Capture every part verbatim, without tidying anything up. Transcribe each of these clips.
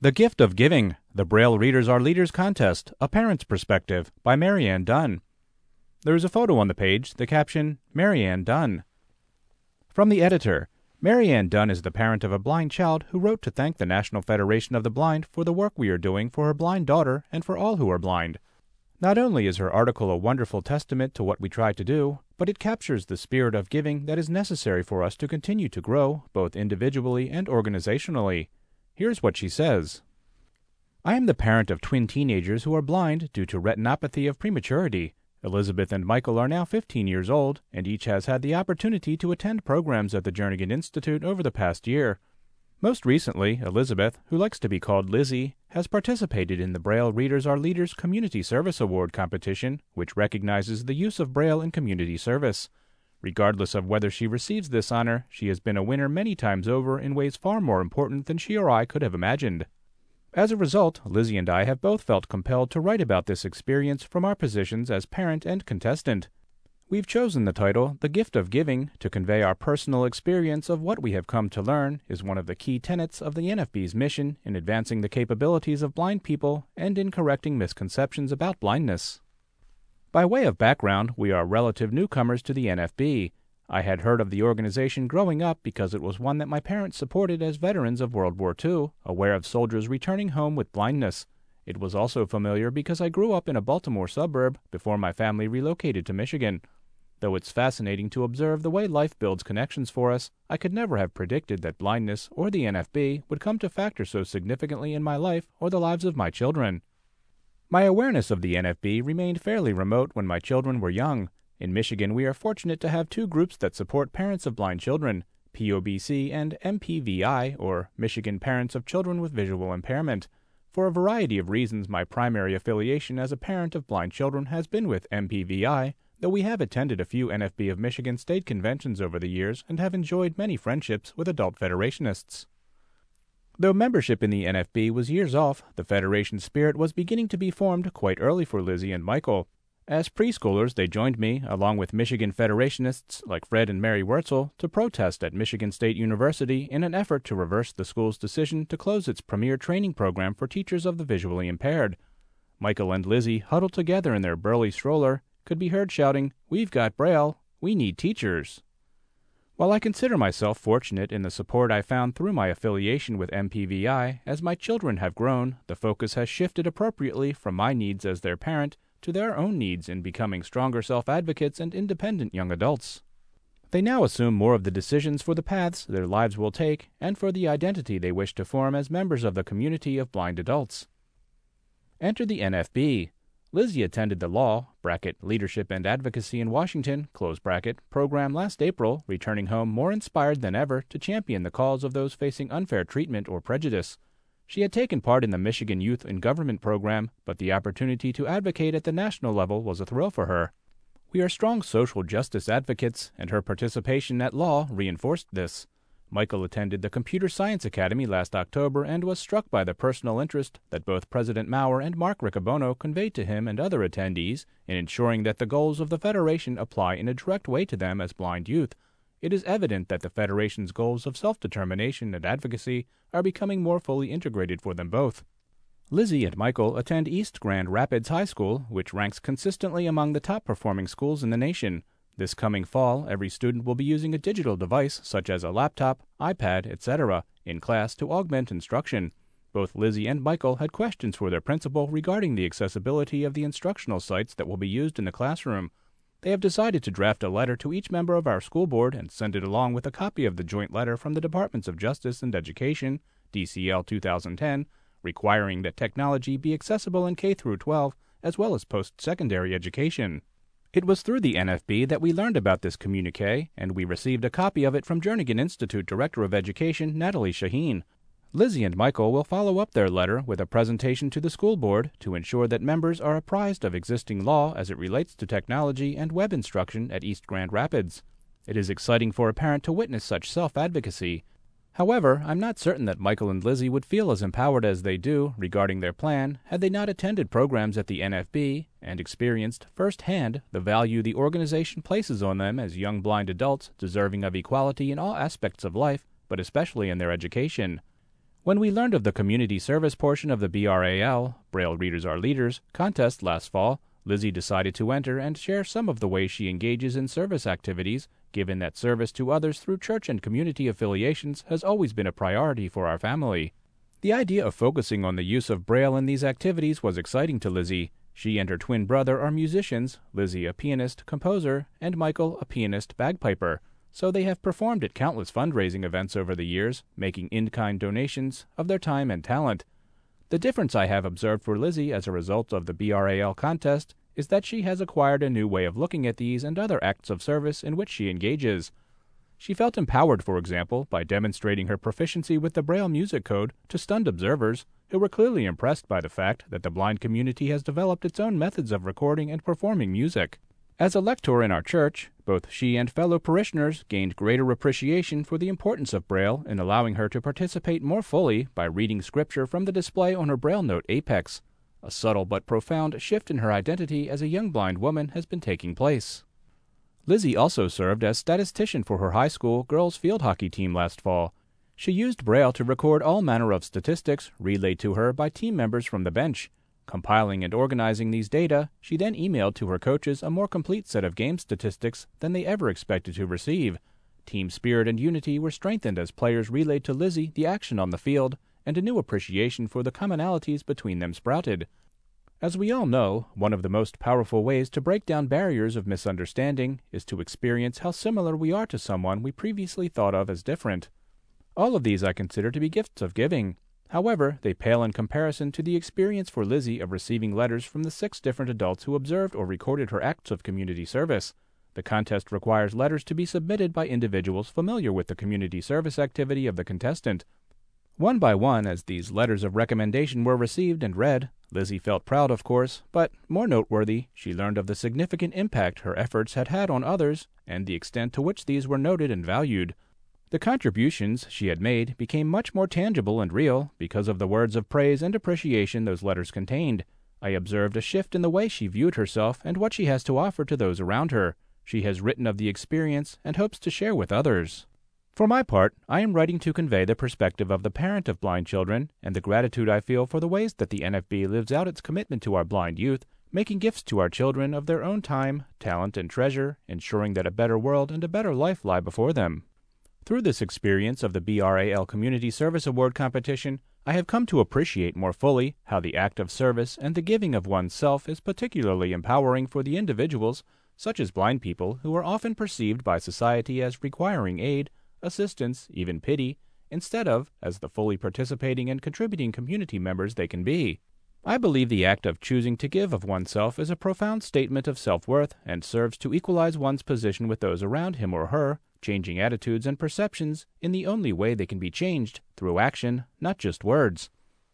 The Gift of Giving, The Braille Readers Are Leaders Contest, A Parent's Perspective, by Marianne Dunn. There is a photo on the page, the caption, Marianne Dunn. From the editor, Marianne Dunn is the parent of a blind child who wrote to thank the National Federation of the Blind for the work we are doing for her blind daughter and for all who are blind. Not only is her article a wonderful testament to what we try to do, but it captures the spirit of giving that is necessary for us to continue to grow, both individually and organizationally. Here's what she says. I am the parent of twin teenagers who are blind due to retinopathy of prematurity. Elizabeth and Michael are now fifteen years old, and each has had the opportunity to attend programs at the Jernigan Institute over the past year. Most recently, Elizabeth, who likes to be called Lizzie, has participated in the Braille Readers Are Leaders Community Service Award competition, which recognizes the use of Braille in community service. Regardless of whether she receives this honor, she has been a winner many times over in ways far more important than she or I could have imagined. As a result, Lizzie and I have both felt compelled to write about this experience from our positions as parent and contestant. We've chosen the title, The Gift of Giving, to convey our personal experience of what we have come to learn is one of the key tenets of the N F B's mission in advancing the capabilities of blind people and in correcting misconceptions about blindness. By way of background, we are relative newcomers to the N F B. I had heard of the organization growing up because it was one that my parents supported as veterans of World War Two, aware of soldiers returning home with blindness. It was also familiar because I grew up in a Baltimore suburb before my family relocated to Michigan. Though it's fascinating to observe the way life builds connections for us, I could never have predicted that blindness or the N F B would come to factor so significantly in my life or the lives of my children. My awareness of the N F B remained fairly remote when my children were young. In Michigan, we are fortunate to have two groups that support parents of blind children, P O B C and M P V I, or Michigan Parents of Children with Visual Impairment. For a variety of reasons, my primary affiliation as a parent of blind children has been with M P V I, though we have attended a few N F B of Michigan state conventions over the years and have enjoyed many friendships with adult federationists. Though membership in the N F B was years off, the Federation spirit was beginning to be formed quite early for Lizzie and Michael. As preschoolers, they joined me, along with Michigan Federationists like Fred and Mary Wurtzel, to protest at Michigan State University in an effort to reverse the school's decision to close its premier training program for teachers of the visually impaired. Michael and Lizzie, huddled together in their burly stroller, could be heard shouting, "We've got Braille! We need teachers!" While I consider myself fortunate in the support I found through my affiliation with M P V I, as my children have grown, the focus has shifted appropriately from my needs as their parent to their own needs in becoming stronger self-advocates and independent young adults. They now assume more of the decisions for the paths their lives will take and for the identity they wish to form as members of the community of blind adults. Enter the N F B. Lizzie attended the Law bracket, Leadership and Advocacy in Washington close bracket, program last April, returning home more inspired than ever to champion the cause of those facing unfair treatment or prejudice. She had taken part in the Michigan Youth in Government program, but the opportunity to advocate at the national level was a thrill for her. We are strong social justice advocates, and her participation at Law reinforced this. Michael attended the Computer Science Academy last October and was struck by the personal interest that both President Maurer and Mark Riccobono conveyed to him and other attendees in ensuring that the goals of the Federation apply in a direct way to them as blind youth. It is evident that the Federation's goals of self-determination and advocacy are becoming more fully integrated for them both. Lizzie and Michael attend East Grand Rapids High School, which ranks consistently among the top-performing schools in the nation. This coming fall, every student will be using a digital device, such as a laptop, iPad, et cetera, in class to augment instruction. Both Lizzie and Michael had questions for their principal regarding the accessibility of the instructional sites that will be used in the classroom. They have decided to draft a letter to each member of our school board and send it along with a copy of the joint letter from the Departments of Justice and Education, D C L two thousand ten, requiring that technology be accessible in K through twelve as well as post-secondary education. It was through the N F B that we learned about this communiqué, and we received a copy of it from Jernigan Institute Director of Education Natalie Shaheen. Lizzie and Michael will follow up their letter with a presentation to the school board to ensure that members are apprised of existing law as it relates to technology and web instruction at East Grand Rapids. It is exciting for a parent to witness such self-advocacy. However, I'm not certain that Michael and Lizzie would feel as empowered as they do regarding their plan had they not attended programs at the N F B and experienced firsthand the value the organization places on them as young blind adults deserving of equality in all aspects of life, but especially in their education. When we learned of the community service portion of the B R A L, Braille Readers Are Leaders, contest last fall, Lizzie decided to enter and share some of the ways she engages in service activities, given that service to others through church and community affiliations has always been a priority for our family. The idea of focusing on the use of Braille in these activities was exciting to Lizzie. She and her twin brother are musicians, Lizzie a pianist, composer, and Michael a pianist, bagpiper, so they have performed at countless fundraising events over the years, making in-kind donations of their time and talent. The difference I have observed for Lizzie as a result of the B R A L contest is that she has acquired a new way of looking at these and other acts of service in which she engages. She felt empowered, for example, by demonstrating her proficiency with the Braille music code to stunned observers who were clearly impressed by the fact that the blind community has developed its own methods of recording and performing music. As a lector in our church, both she and fellow parishioners gained greater appreciation for the importance of Braille in allowing her to participate more fully by reading scripture from the display on her Braille note Apex. A subtle but profound shift in her identity as a young blind woman has been taking place. Lizzie also served as statistician for her high school girls field hockey team last fall. She used Braille to record all manner of statistics relayed to her by team members from the bench. Compiling and organizing these data, she then emailed to her coaches a more complete set of game statistics than they ever expected to receive. Team spirit and unity were strengthened as players relayed to Lizzie the action on the field, and a new appreciation for the commonalities between them sprouted. As we all know, one of the most powerful ways to break down barriers of misunderstanding is to experience how similar we are to someone we previously thought of as different. All of these I consider to be gifts of giving. However, they pale in comparison to the experience for Lizzie of receiving letters from the six different adults who observed or recorded her acts of community service. The contest requires letters to be submitted by individuals familiar with the community service activity of the contestant. One by one, as these letters of recommendation were received and read, Lizzie felt proud, of course, but, more noteworthy, she learned of the significant impact her efforts had had on others and the extent to which these were noted and valued. The contributions she had made became much more tangible and real because of the words of praise and appreciation those letters contained. I observed a shift in the way she viewed herself and what she has to offer to those around her. She has written of the experience and hopes to share with others. For my part, I am writing to convey the perspective of the parent of blind children and the gratitude I feel for the ways that the N F B lives out its commitment to our blind youth, making gifts to our children of their own time, talent, and treasure, ensuring that a better world and a better life lie before them. Through this experience of the B R A L Community Service Award competition, I have come to appreciate more fully how the act of service and the giving of oneself is particularly empowering for the individuals, such as blind people, who are often perceived by society as requiring aid, assistance, even pity, instead of as the fully participating and contributing community members they can be. I believe the act of choosing to give of oneself is a profound statement of self-worth and serves to equalize one's position with those around him or her, changing attitudes and perceptions in the only way they can be changed, through action, not just words.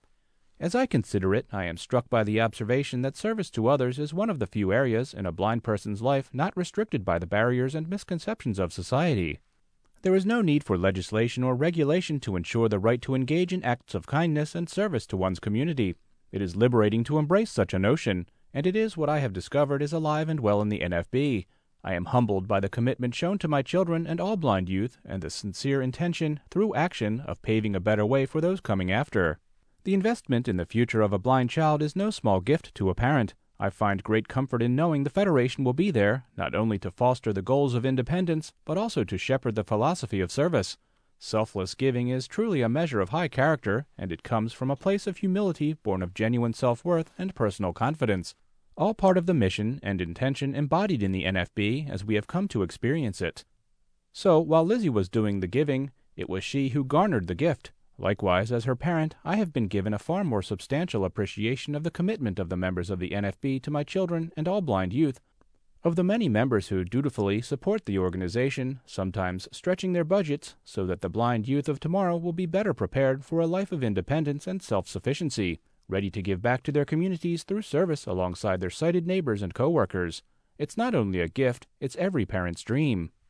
As I consider it, I am struck by the observation that service to others is one of the few areas in a blind person's life not restricted by the barriers and misconceptions of society. There is no need for legislation or regulation to ensure the right to engage in acts of kindness and service to one's community. It is liberating to embrace such a notion, and it is what I have discovered is alive and well in the N F B. I am humbled by the commitment shown to my children and all blind youth, and the sincere intention, through action, of paving a better way for those coming after. The investment in the future of a blind child is no small gift to a parent. I find great comfort in knowing the Federation will be there, not only to foster the goals of independence, but also to shepherd the philosophy of service. Selfless giving is truly a measure of high character, and it comes from a place of humility born of genuine self-worth and personal confidence, all part of the mission and intention embodied in the N F B as we have come to experience it. So, while Lizzie was doing the giving, it was she who garnered the gift. Likewise, as her parent, I have been given a far more substantial appreciation of the commitment of the members of the N F B to my children and all blind youth, of the many members who dutifully support the organization, sometimes stretching their budgets so that the blind youth of tomorrow will be better prepared for a life of independence and self-sufficiency, ready to give back to their communities through service alongside their sighted neighbors and co-workers. It's not only a gift, it's every parent's dream.